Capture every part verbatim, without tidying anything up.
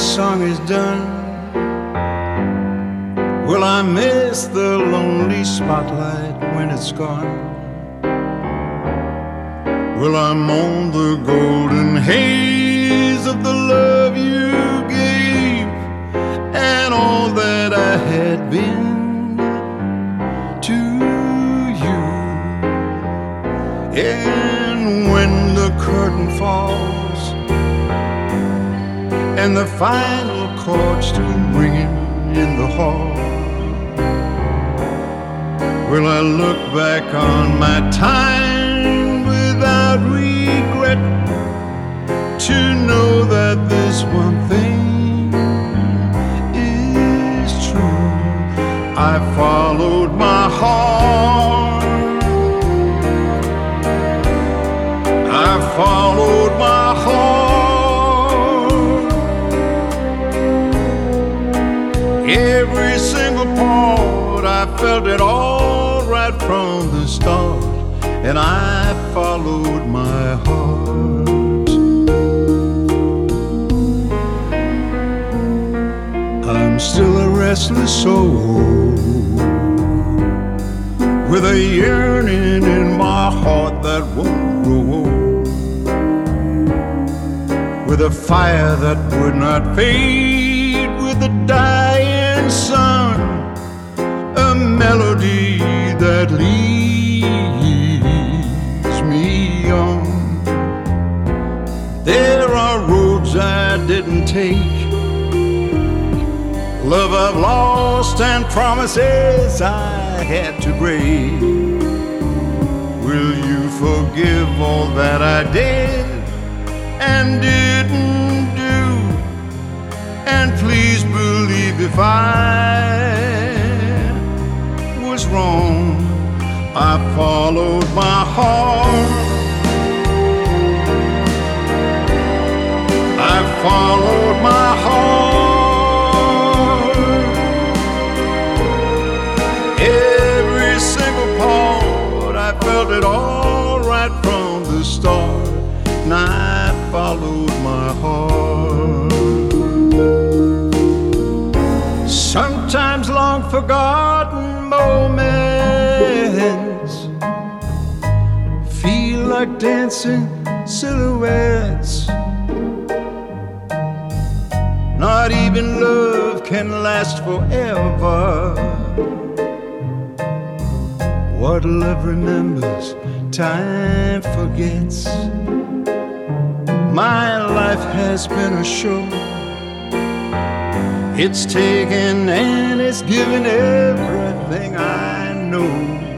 song is done, will I miss the lonely spotlight when it's gone? Will I mourn the golden haze of the love you gave and all that I had been to you? And when the curtain falls and the final chords still ringing in the hall, will I look back on my time without regret, to know that this one thing is true? I followed my heart, I followed my heart, every single part, I felt it all right from the start, and I followed my heart. I'm still a restless soul with a yearning in my heart that won't grow old, with a fire that would not fade with the dying sun, a melody that leads me on. There are roads I didn't take, love I've lost, and promises I had to break. Will you forgive all that I did and didn't do? And please believe if I was wrong, I followed my heart, I followed my heart, every single part, I felt it all right from the start, and I followed my heart. Sometimes long forgotten moments feel like dancing silhouettes. Not even love can last forever. What love remembers, time forgets. My life has been a show, it's taken and it's given everything I know.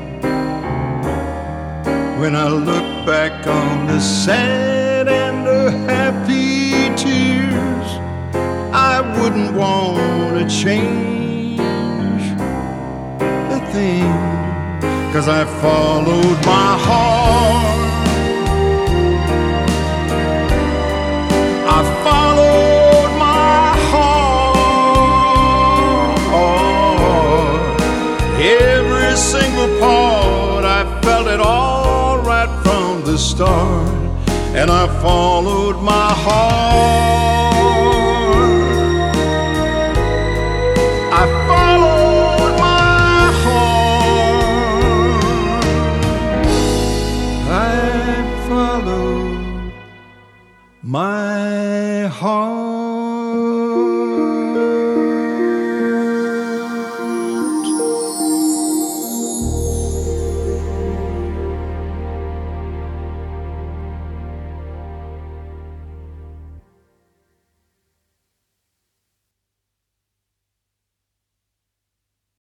When I look back on the sad and the happy tears, I wouldn't want to change a thing, 'cause I followed my heart, I followed my heart, every single part, I felt it all right from the start, and I followed my heart, I followed my heart, I followed my heart.